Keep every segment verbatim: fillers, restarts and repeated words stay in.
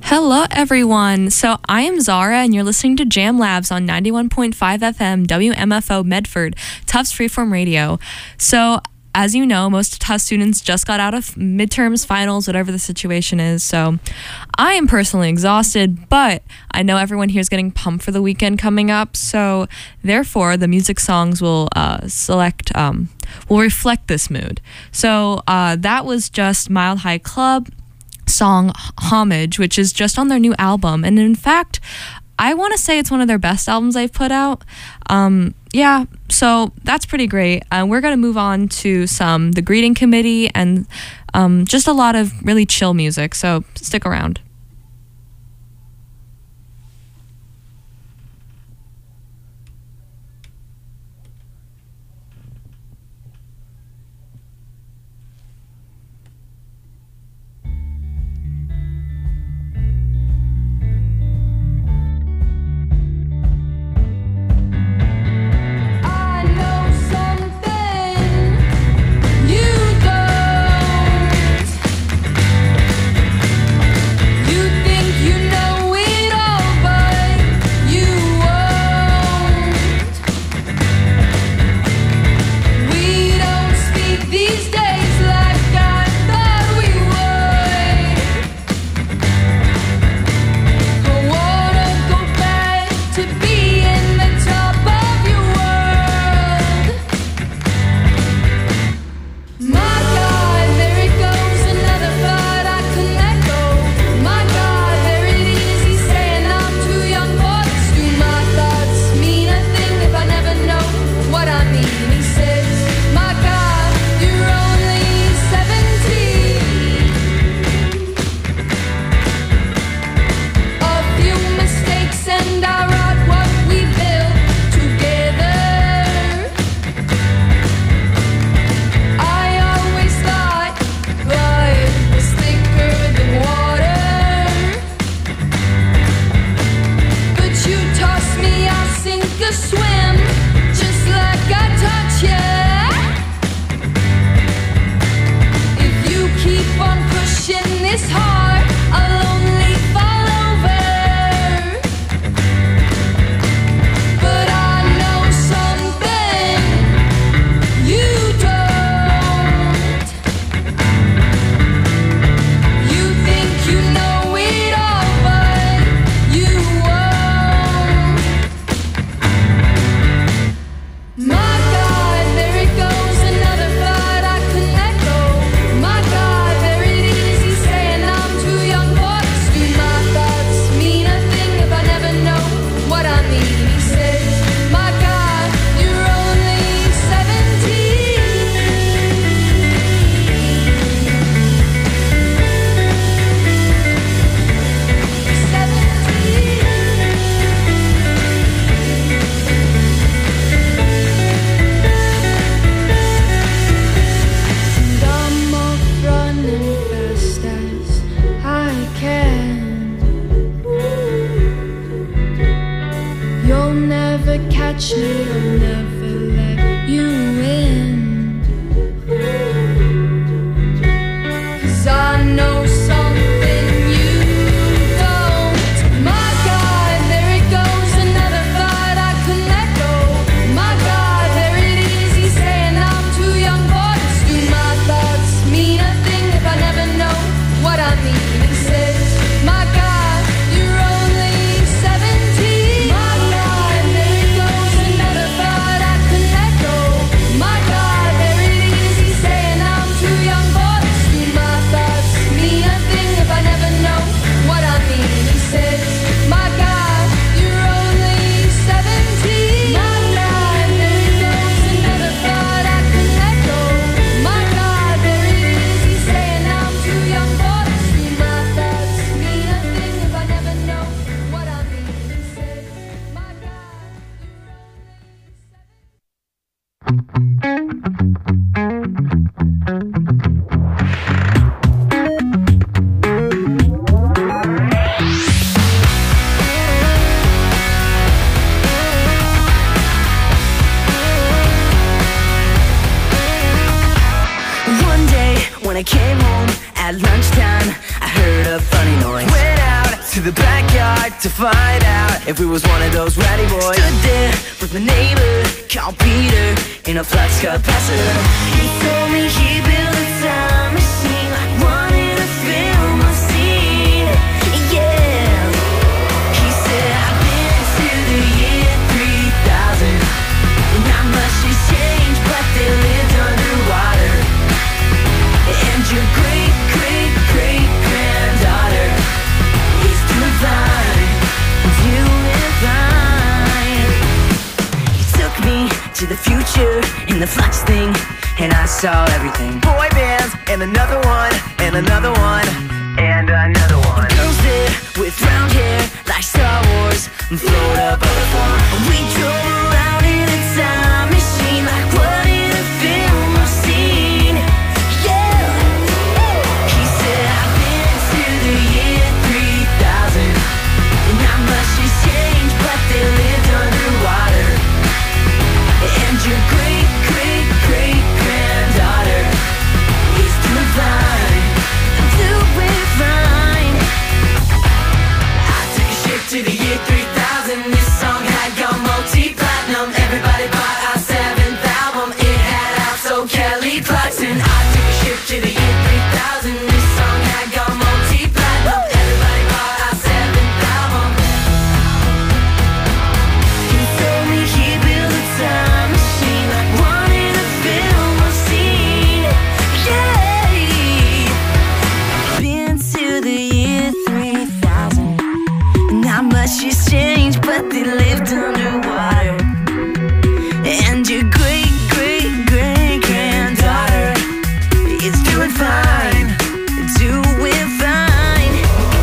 Hello, everyone. So I am Zara, and you're listening to Jam Labs on ninety-one point five F M, W M F O Medford, Tufts Freeform Radio. So as you know, most Tufts students just got out of midterms, finals, whatever the situation is. So I am personally exhausted, but I know everyone here is getting pumped for the weekend coming up. So therefore, the music songs will uh, select, um, will reflect this mood. So uh, that was just Mile High Club song Homage, which is just on their new album. And in fact, I want to say it's one of their best albums they've put out. Um, yeah, so that's pretty great. Uh, we're going to move on to some The Greeting Committee and um, just a lot of really chill music, so stick around. I came home at lunchtime. I heard a funny noise. Went out to the backyard to find out if we was one of those ratty boys. Stood there with my neighbor called Peter in a flux capacitor. He told me he built a time machine like one in a film I've seen. Yeah, he said I've been to the year three thousand, and not much has changed, but they lived underwater. And your great, great, great granddaughter is doing fine, doing fine. He took me to the future in the flux thing, and I saw everything. Boy bands, and another one, and another one, and another one. Girls there with round hair like Star Wars, Florida butterfly. We drove around in a time machine like what in a film I've seen. Yeah, he said I've been to the year three thousand, and not much has changed, but they lived underwater. And your great, great, great granddaughter is doing fine, doing fine. I took a ship to the year three thousand. This song had gone multi-platinum. Everybody bought our seventh album. It had also Kelly Clarkson. I took a ship to the year three thousand. This song had gone multi-platinum. Everybody bought our seventh album. He told me he built a time machine like one in a film I've seen. Yeah, been to the year three thousand. Not much has changed, but they lived underwater. And your great, great, great granddaughter is doing fine, doing fine.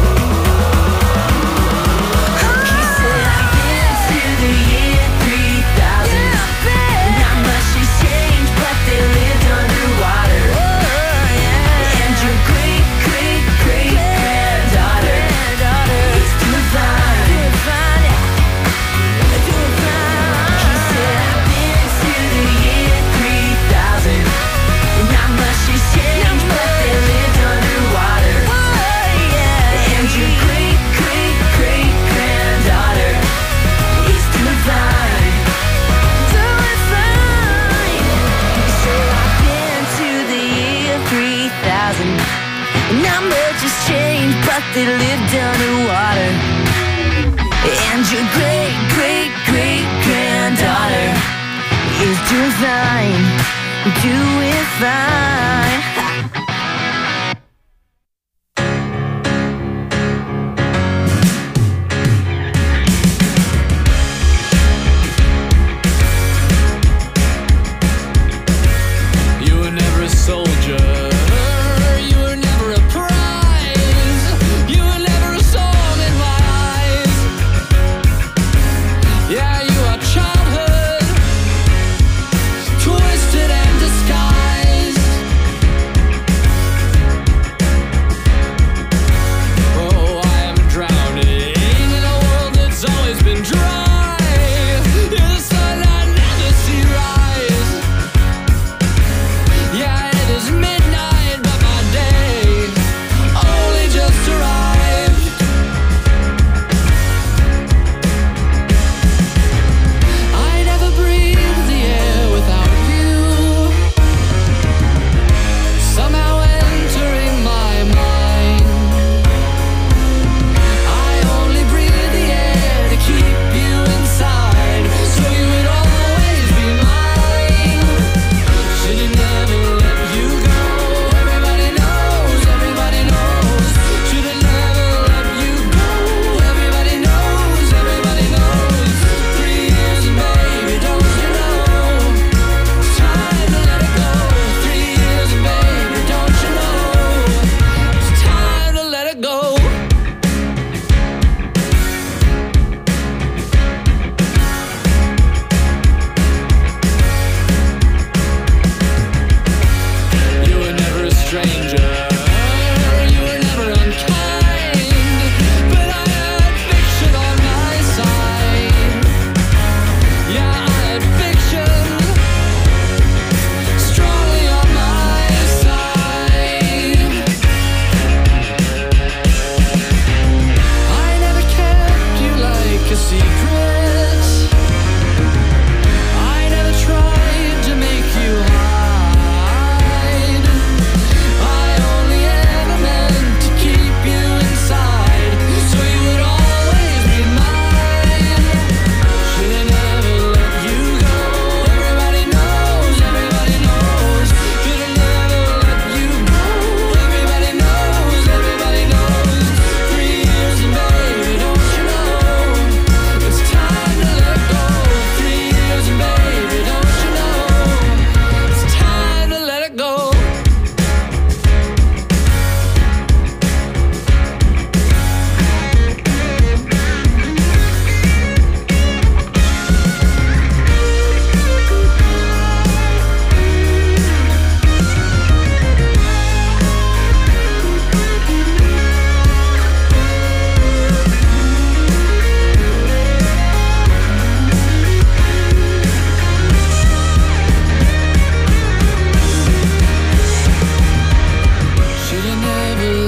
He said I've been to the year three thousand. Not much has changed, but they lived underwater. And your great, great, great granddaughter is doing fine, doing fine. He said I've been to the year three thousand. Not much has changed, but they lived underwater. And your great, great, great granddaughter is doing fine, doing fine. He said I've been to the year three thousand. Not much has changed, but they lived underwater. And your great, great, great granddaughter is doing fine, doing fine. You were never a soldier. You were never a prize. You were never a song in my eyes. Yeah, you are childhood, twisted and disguised.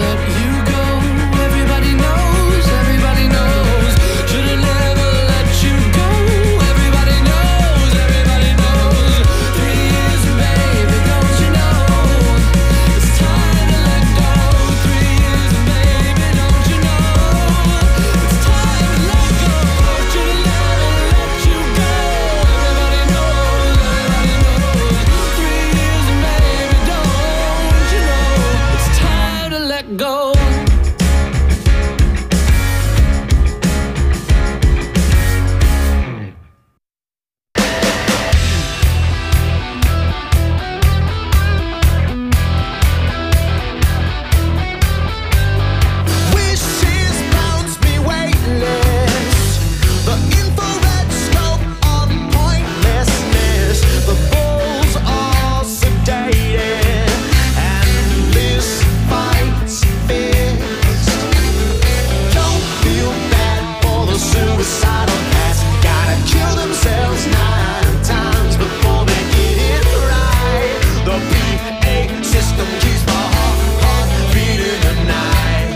let you go. Everybody knows, everybody knows. Should've never let you go. Everybody knows, everybody knows. Three years, baby, don't you know? It's time to let go. Three years, baby, don't you know? It's time to let go. Should've never let you go. Everybody knows, everybody knows. Three years, baby, don't you know? It's time to let go. Wishes bounce me weightless. The infrared scope of pointlessness. The balls are sedated, and this fight's fixed. Don't feel bad for the suicidal cats. Gotta kill themselves nine times before they get it right. The P A system keeps my heart, heart beating tonight.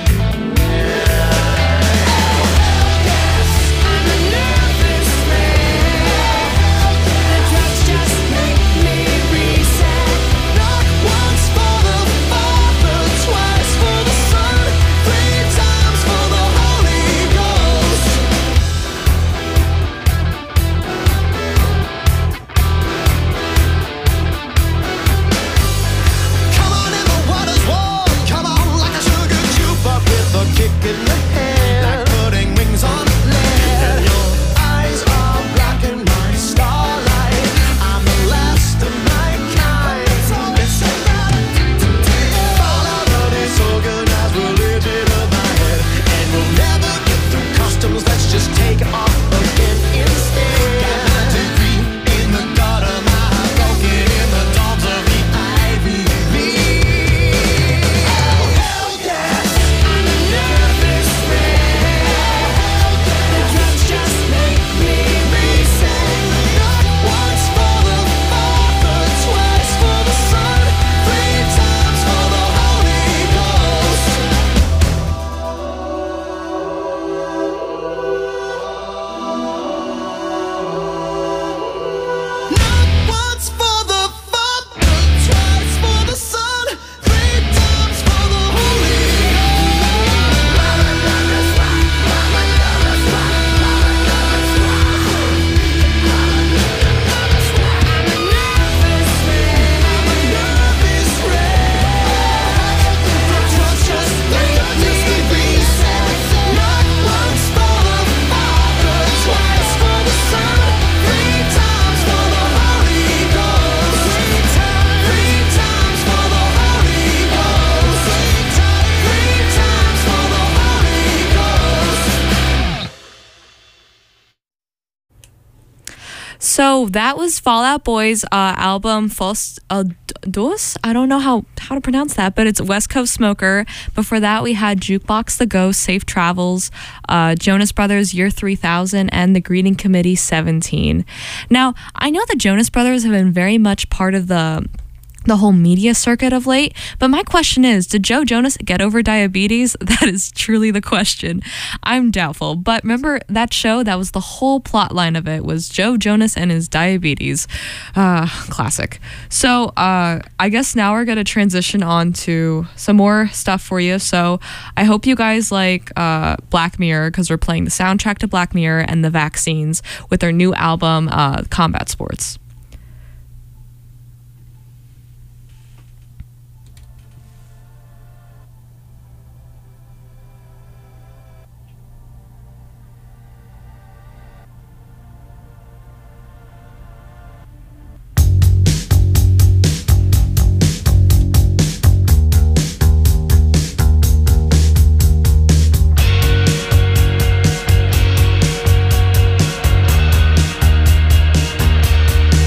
Come on in, the water's warm. Come on like a sugar cube, but with a kick in the head, like putting wings on lead. Your eyes are blocking my starlight. I'm the last of my kind. Fallout road is organized religion of my head, and we'll never get through customs. Let's just take off again instead. Got my degree in the gutter, my heart broken in the dogs of the Ivy League. Oh hell yes, I'm a nervous wreck. The drugs just make me reset. Not once for the Father, twice for the Son, three times for the Holy Ghost. Not once for the Father, twice for the Son, three times for the Holy So that was Fall Out Boy's uh, album False uh, Dos. I don't know how, how to pronounce that, but it's West Coast Smoker. Before that, we had Jukebox the Ghost, Safe Travels, uh, Jonas Brothers Year three thousand, and the Greeting Committee seventeen. Now, I know the Jonas Brothers have been very much part of the the whole media circuit of late, but my question is, did Joe Jonas get over diabetes? That is truly the question. I'm doubtful, but remember that show? That was the whole plot line of it, was Joe Jonas and his diabetes. Uh, classic. So uh, I guess now we're gonna transition on to some more stuff for you. So I hope you guys like uh, Black Mirror, because we're playing the soundtrack to Black Mirror and the Vaccines with their new album, uh, Combat Sports. Ghost.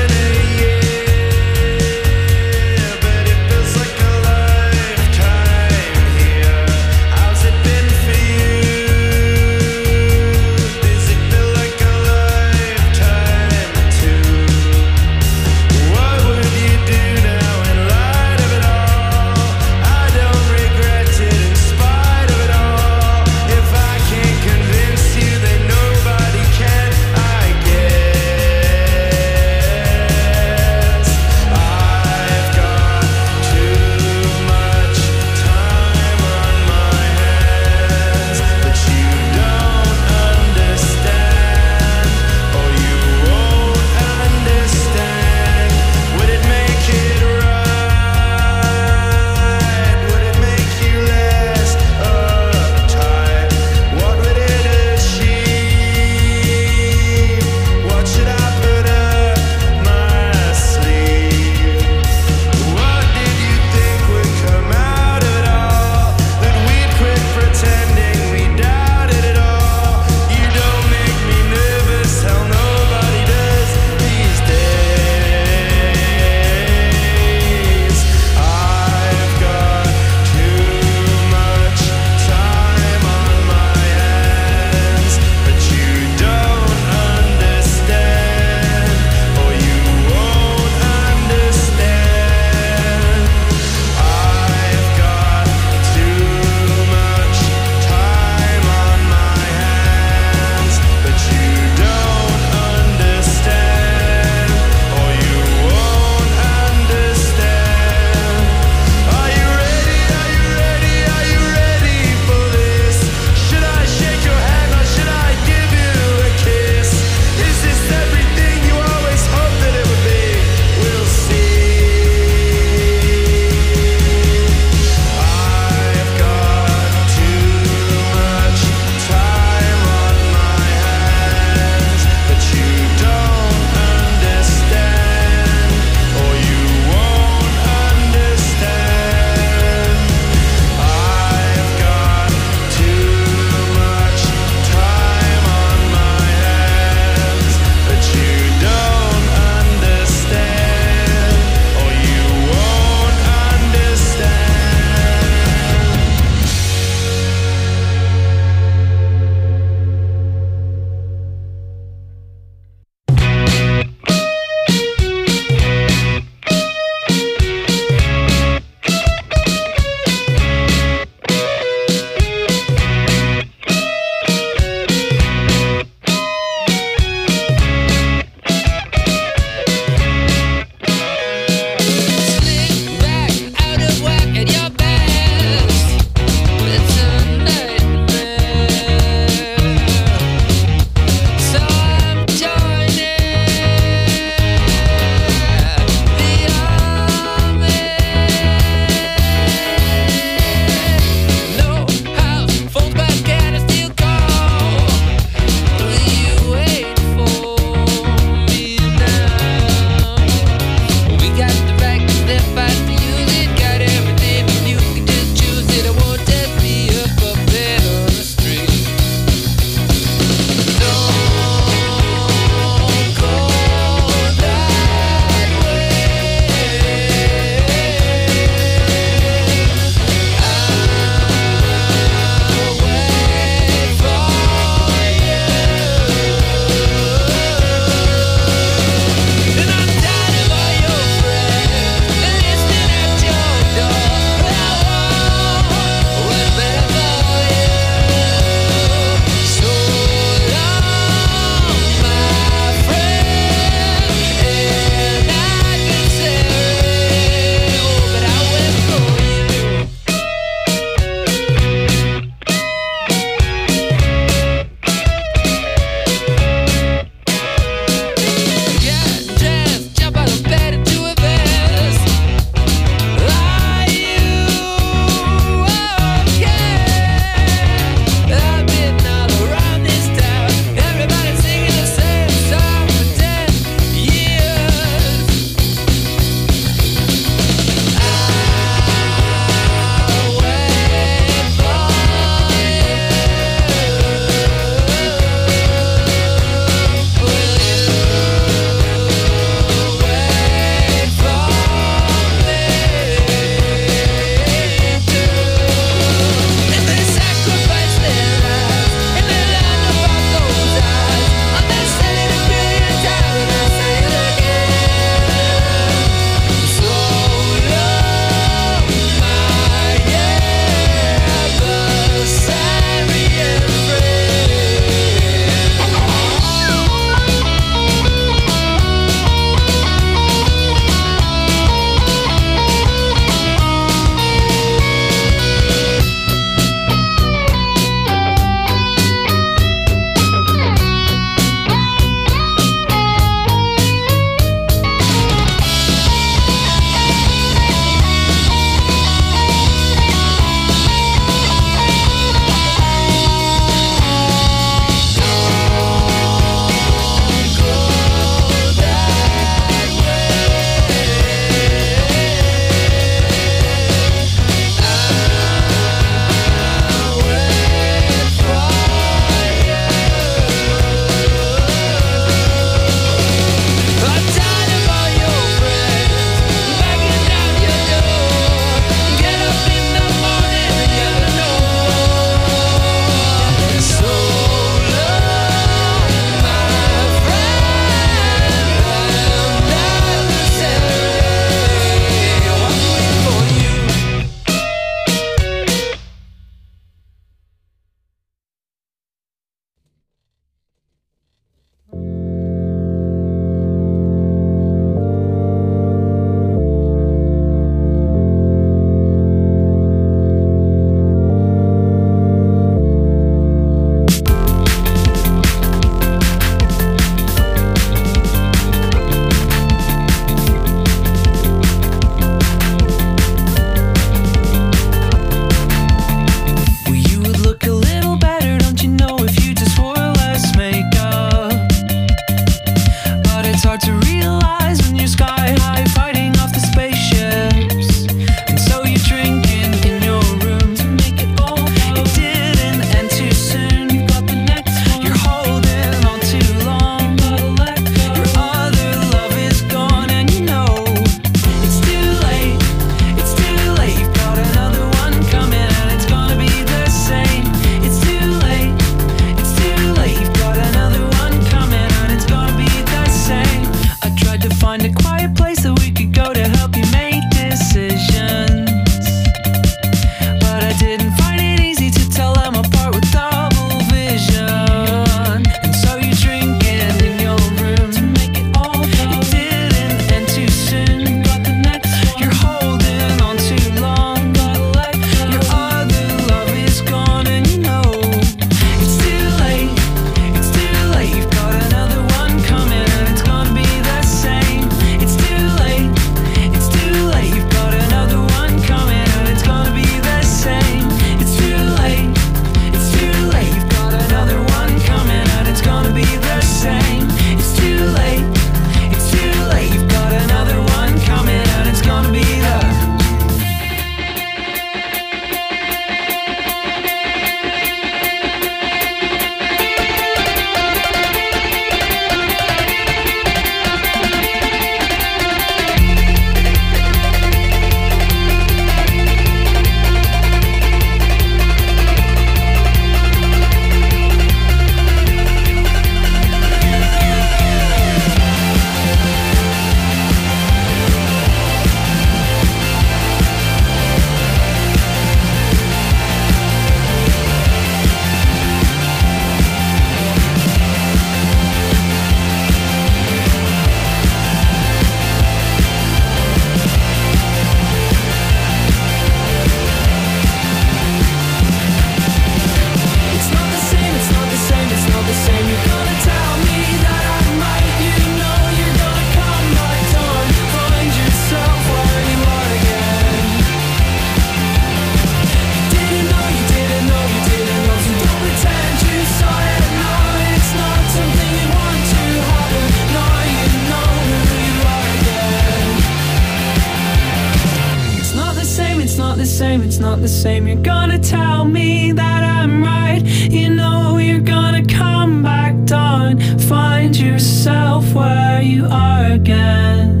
it's not the same. You're gonna tell me that I'm right. You know you're gonna come back down, find yourself where you are again.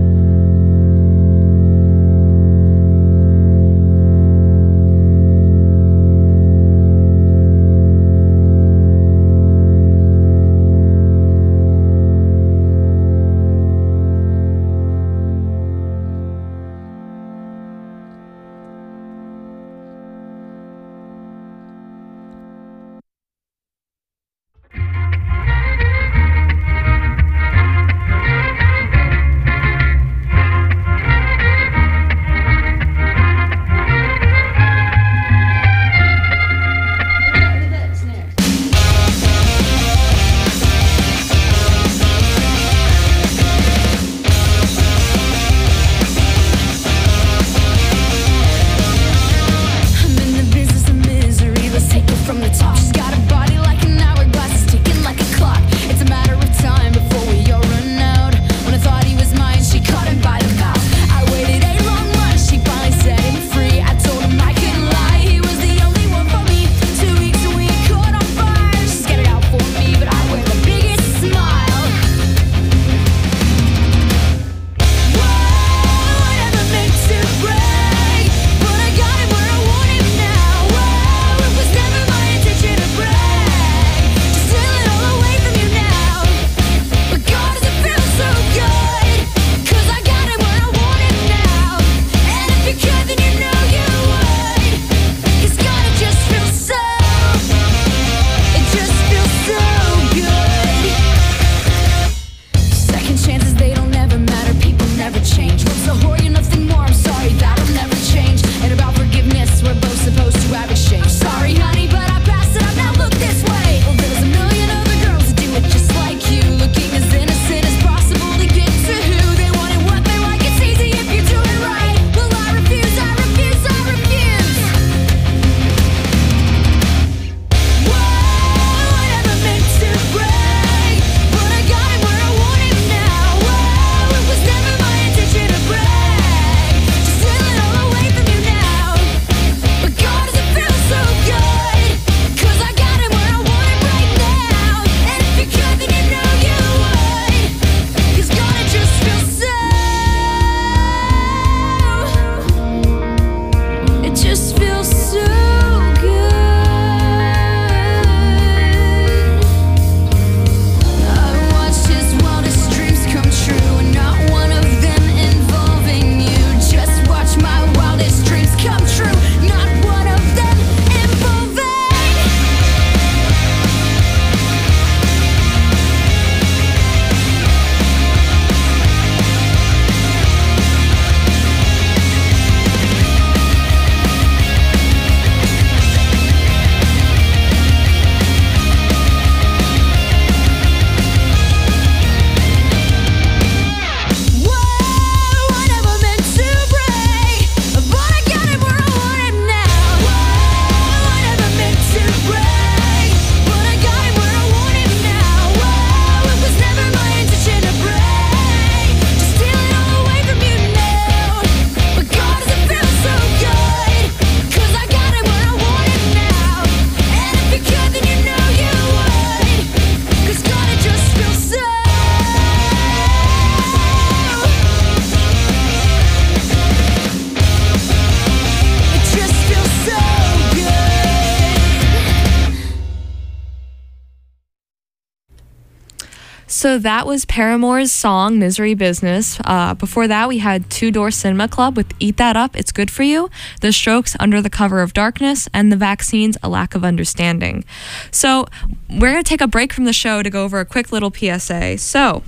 So that was Paramore's song, Misery Business. Uh, before that, we had Two Door Cinema Club with Eat That Up, It's Good For You, The Strokes, Under the Cover of Darkness, and The Vaccines, A Lack of Understanding. So we're going to take a break from the show to go over a quick little P S A. So,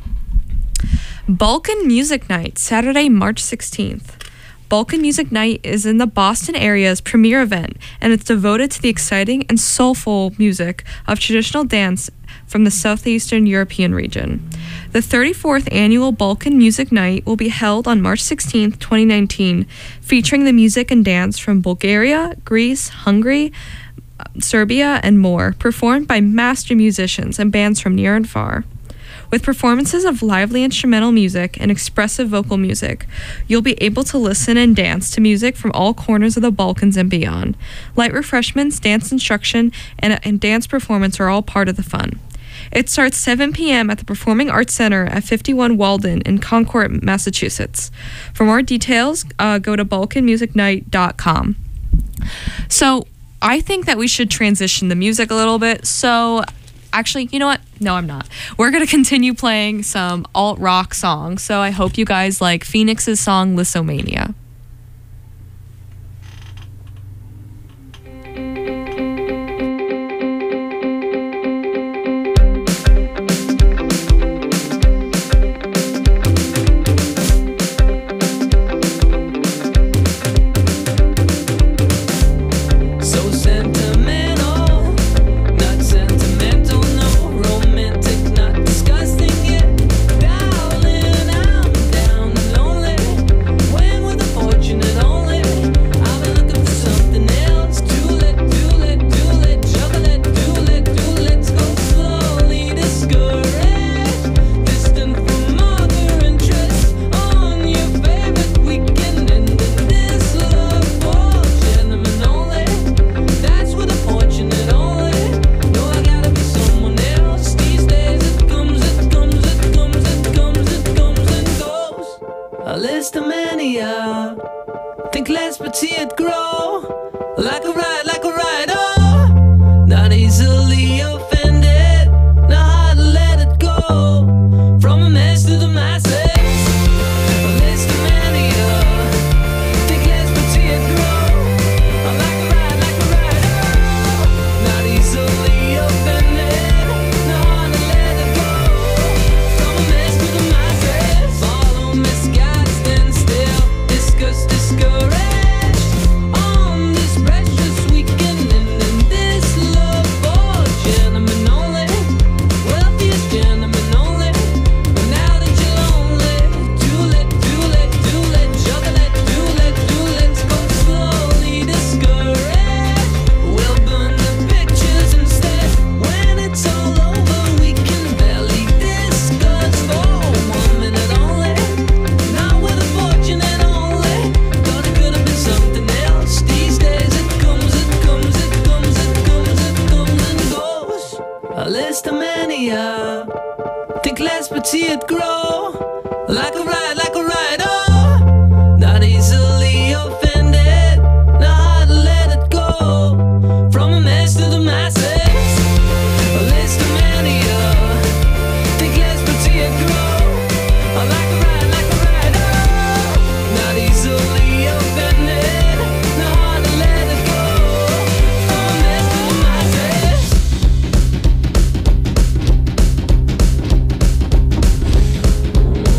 Balkan Music Night, Saturday, March sixteenth. Balkan Music Night is in the Boston area's premier event, and it's devoted to the exciting and soulful music of traditional dance from the southeastern European region. The thirty-fourth annual Balkan Music Night will be held on March sixteenth, twenty nineteen, featuring the music and dance from Bulgaria, Greece, Hungary, Serbia, and more, performed by master musicians and bands from near and far. With performances of lively instrumental music and expressive vocal music, you'll be able to listen and dance to music from all corners of the Balkans and beyond. Light refreshments, dance instruction, and, and dance performance are all part of the fun. It starts seven p.m. at the Performing Arts Center at fifty-one Walden in Concord, Massachusetts. For more details, uh, go to balkan music night dot com. So I think that we should transition the music a little bit. So actually, you know what? No, I'm not. We're going to continue playing some alt-rock songs. So I hope you guys like Phoenix's song Lithomania. So sentimental, not sentimental, no romantic, not disgusting yet. Darling, I'm down and lonely. When with a fortunate only, I've been looking for something else. Do let, do let, do let, chocolate, do let, do let's go slowly. Discouraged, distant from other interests. On your favorite weekend, and in this love for gentlemen only. That's with a fortunate only. No, I gotta be someone else. These days it comes, it comes, it comes, it comes, it comes and goes. A list of mania. Think less but see it grow. Like a ride, like a ride, oh. Not easily offended. Not hard to let it go. From a mess to the masses. A list of mania. Think less but see it grow. Like a ride, like a ride, oh. Not easily offended. Not hard to let it go. From a mess to the masses. Follow misguided, stand still. Discuss, discouraged. On this precious weekend, and in this love for gentlemen only. Wealthiest gentlemen only. But now that you're lonely, do let, do let, do let, chocolate, do let, do let's go slowly. Discouraged. We'll burn the pictures instead. When it's all over, we can barely discuss for one minute only. Not with a fortunate only. Thought it could have been something else. These days it comes, it comes, it comes, it comes, it comes and goes. A list of mania. Think less but see it grow. Like a ride, like a ride, oh. Not easily offended. Not hard to let it go. From a mess to the masses. A list of mania. Think less but see it grow. Like a ride, like a ride, oh. Not easily offended. Not hard to let it go. From a mess to the masses.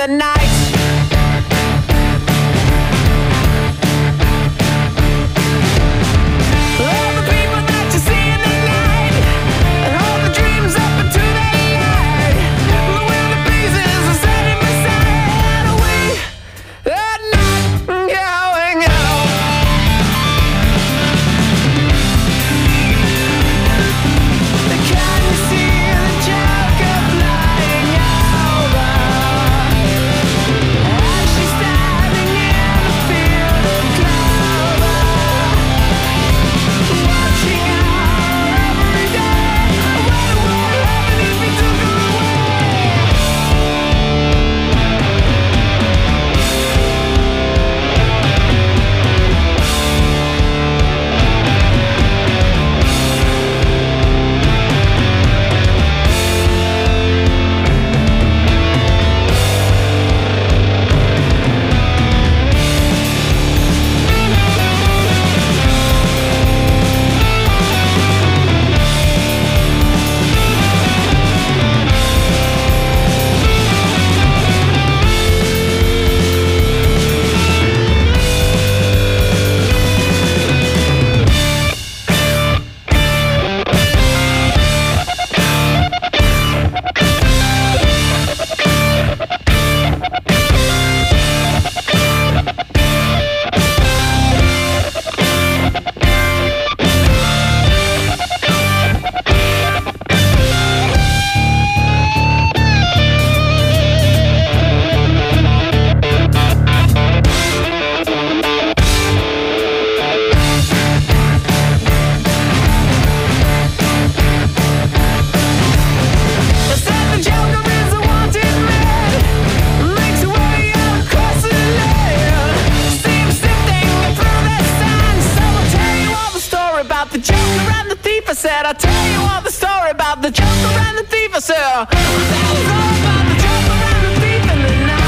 the night. All the people that you see in the night, and all the dreams up into the light. The wilder pieces are standing beside. We are not going out. Can you see the Joker flying over? And she's standing in the field of clover, watching our every day. What would happen if we took her said, I'll tell you all the story about the Joker and the thief. I said, that was all about the Joker and the thief in the night.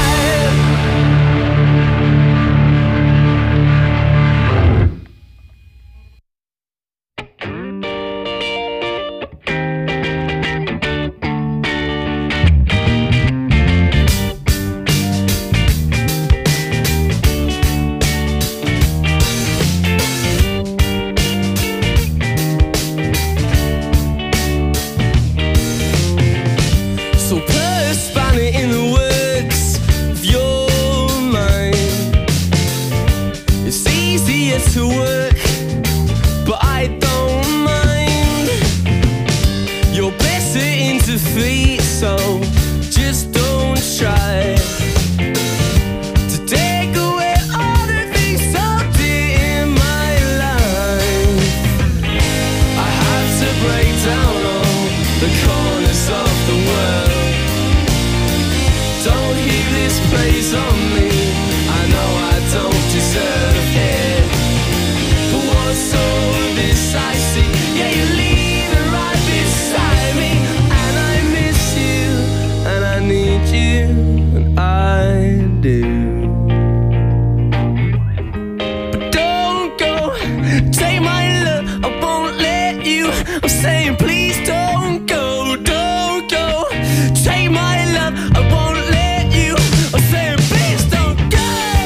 So put a spanner in the works of your mind. It's easier to work, but I don't mind. You're better in defeat, so just don't try to take away all the things I did in my life. I had to break down all the corners of the world. Don't heap this praise on me, I know I don't deserve it. But what's all this I see? Yeah, you're leaving right beside me. And I miss you, and I need you, and I do. But don't go, take my love, I won't let you. I'm saying please don't go, don't go. Take my love, I won't let you. I'm saying please don't go.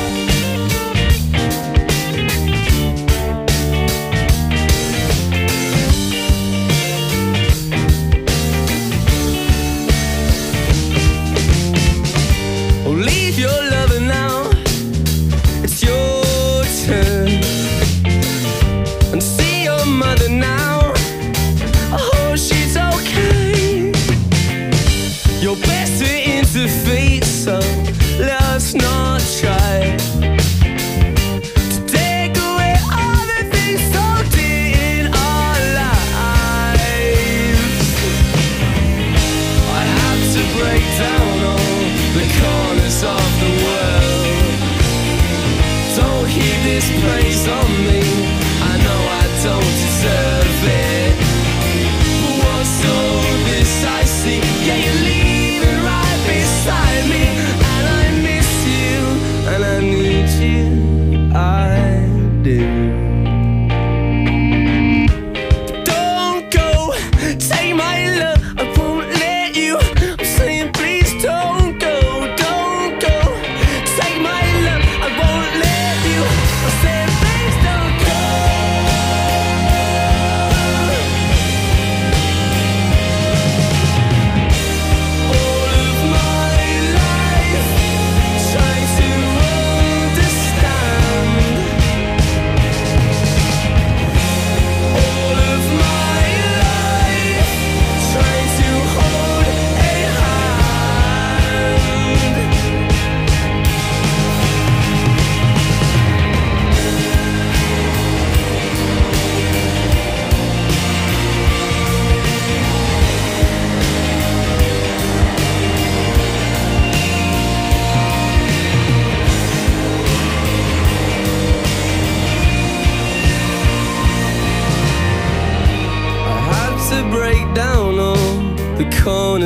Oh, leave your lover now, it's your turn. And see your mother now, I hope she's okay. You're better in defeat, so let's not try to take away all the things so dear in our lives. I have to break down all the corners of the world. Don't heap this praise on me, I know I don't deserve it. But what's all this I see? Yeah, you're leaving right beside me, and I miss you, and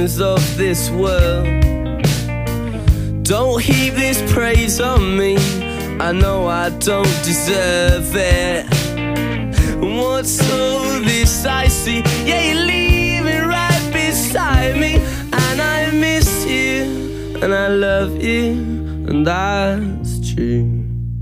corners of this world. Don't heap this praise on me, I know I don't deserve it. What's all this I see? Yeah, you're leaving right beside me, and I miss you, and I love you, and that's true.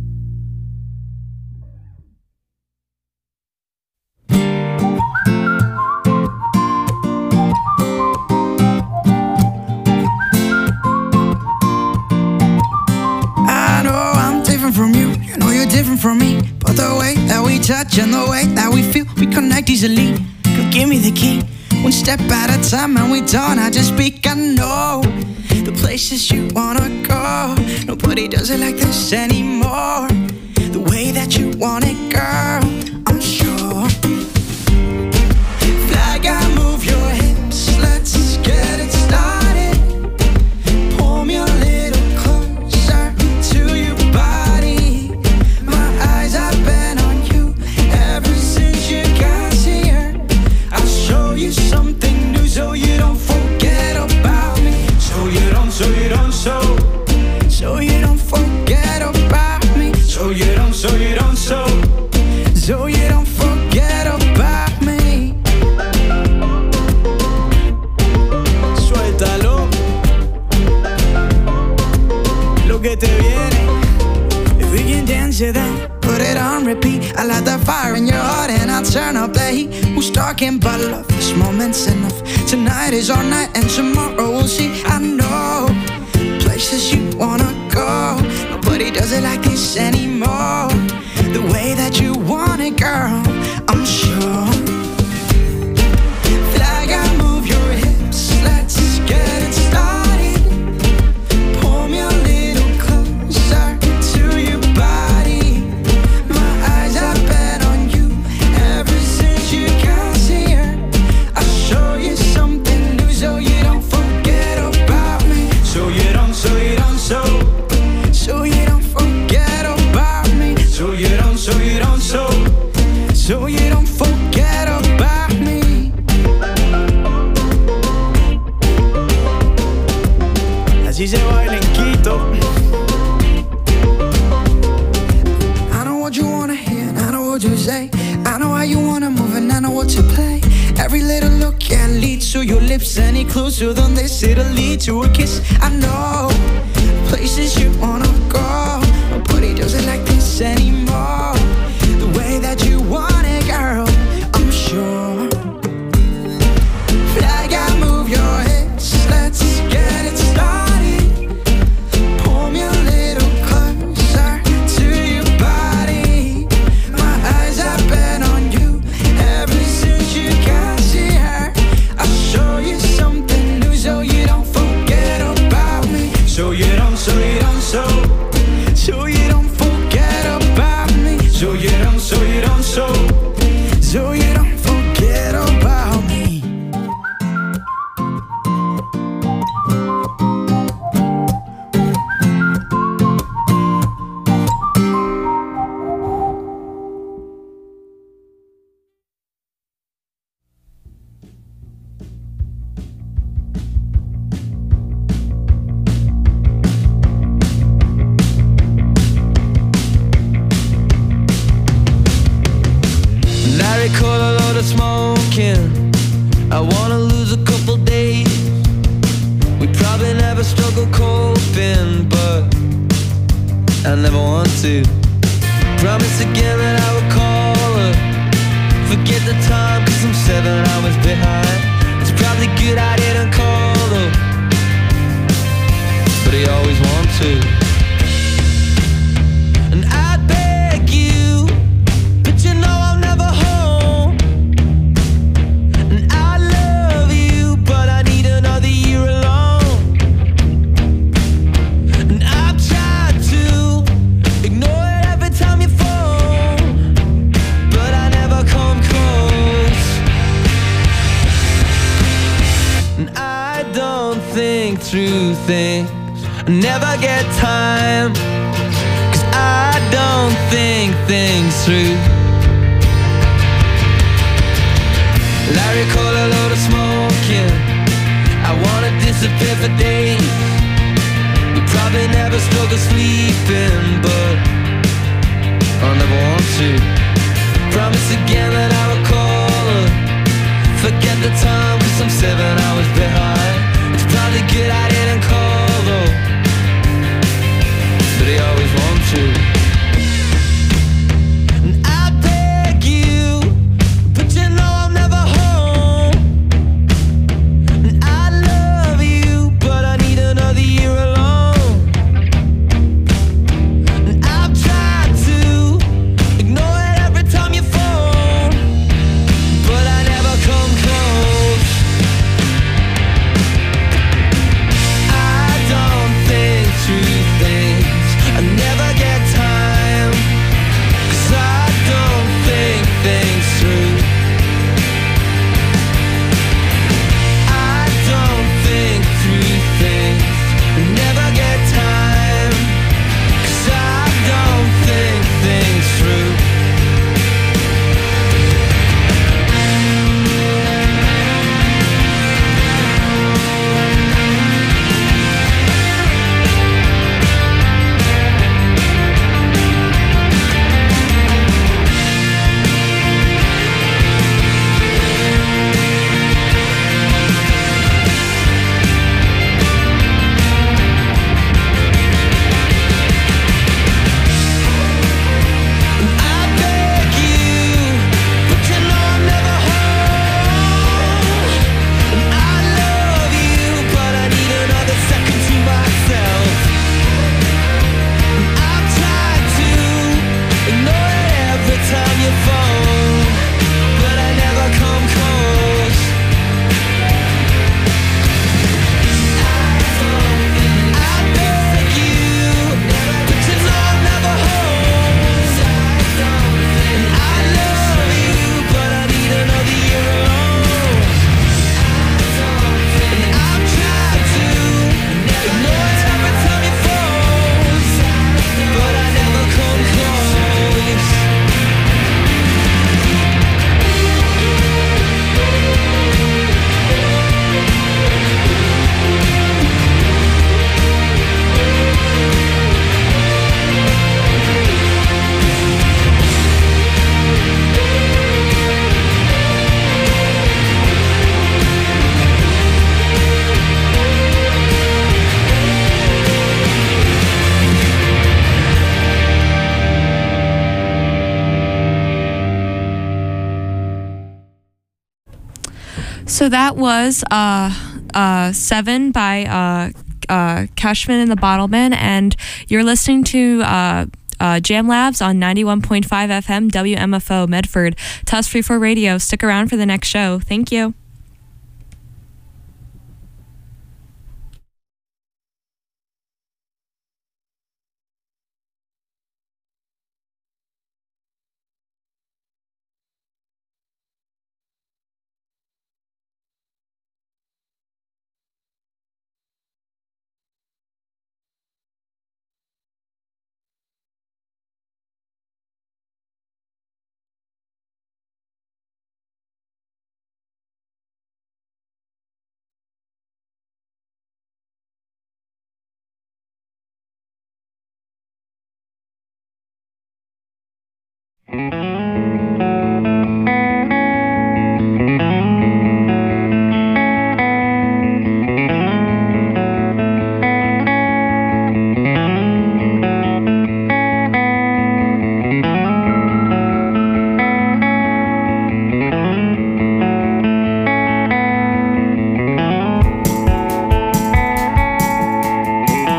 From you, you know you're different from me, but the way that we touch and the way that we feel, we connect easily. Girl, give me the key, one step at a time, and we don't have to speak. I know the places you wanna go, nobody does it like this anymore. The way that you want it, girl, I'm sure. Flag, I move your hips, let's get it started. Pull me a little closer to your body. I've been on you ever since you got here. I'll show you something new so you don't forget about me. So you don't, so you don't, so So you don't forget about me. So you don't, so you don't, so So you don't forget about me. Suéltalo, lo que te viene. If we can dance to that, put it on repeat. I light the fire in your heart and I'll turn up the heat. Who's talking about love? This moment's enough. Tonight is our night and tomorrow we'll see. I know places you wanna go, nobody does it like this anymore. The way that you want it, girl, I'm sure. Flag, I move your hips, let's get it started. Pull me a little closer to your body. My eyes have been on you ever since you got here. I'll show you something new so you don't forget about me. So you don't, so you don't, so So you don't forget about me. So you don't, so you don't, so So you don't forget about me. Así se baila en Quito. I know what you wanna hear, and I know what you say. I know how you wanna move, and I know what to play. Every little look can lead to your lips. Any clues to donde it'll lead to a kiss. I know places you wanna go, nobody does it like this anymore. The way that you want it, girl, I'm sure. Flag, I move your hips, let's get it started. Pull me a little closer to your body. My eyes have been on you ever since you got here. I'll show you something new so you don't forget about me. So you don't, so you don't, so So you don't forget about me. So you don't, so you don't, so So you don't forget about me. And I recall a lot of smoking. I wanna lose a couple days. We probably never struggle coping, but I never want to. Promise again that I would call her. Forget the time cause I'm seven hours behind. It's probably good I didn't call her, but I always want to. And I beg you, but you know I'm never home. And I love you, but I need another year alone. And I've tried to ignore it every time you phone, but I never come close. And I don't think through things, I never get time, cause I don't think things through. Larry called a load of smoking. I want to pay for days. You probably never spoke of sleeping, but I'll never want to. Promise again that I will call her. Forget the time, cause I'm seven hours behind. It's probably good I didn't call though, but I always want to. And I beg you, but you know I'm never home. And I love you, but I need another year alone. And I've tried to ignore it every time you phone, but I never come close. I don't think through things, I never get time, cause I don't think things through. I don't think through things, I never get time, cause I don't think things through. I beg you, but you know I'm never home. And I love you, but I need another second to myself. And I've tried to ignore it every time you phone, but I never come close. I beg you, but you know I'm never home. And I love you, but I need another year alone. And I've tried to ignore it every time you phone, but I never come close. So that was uh, uh, Seven by uh, uh, Cashman and the Bottlemen, and you're listening to uh, uh, Jam Labs on ninety-one point five F M W M F O Medford, Tufts Free for Radio. Stick around for the next show. Thank you.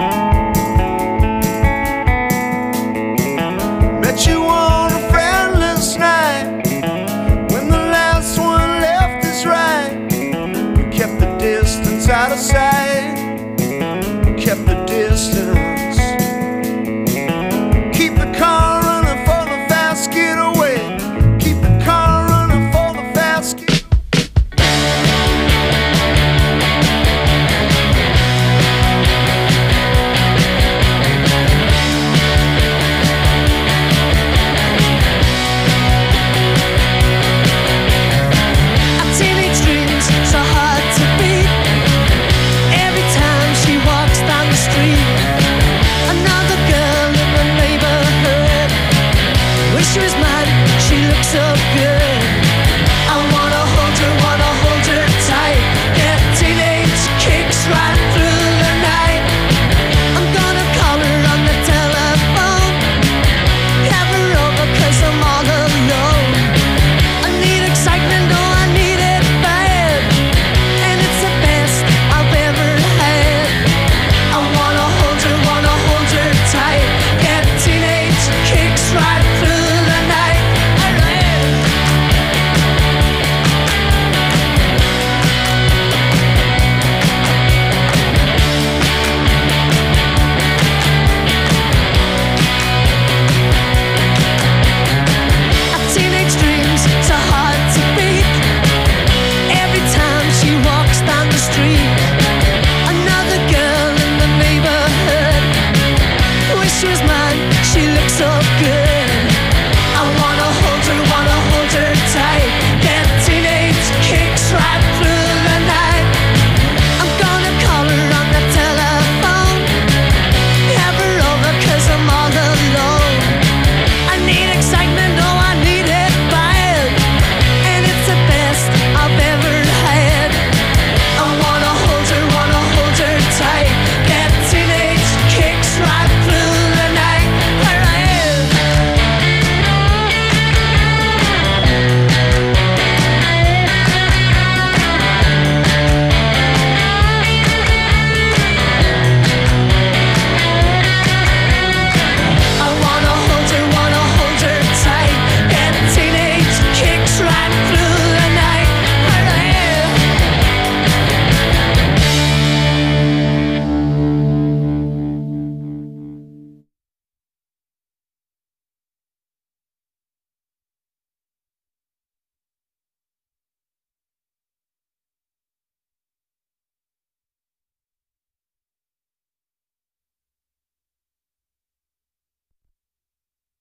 Met you on a friendly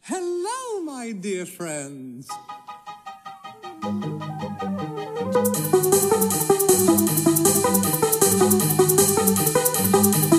Hello, my dear friends.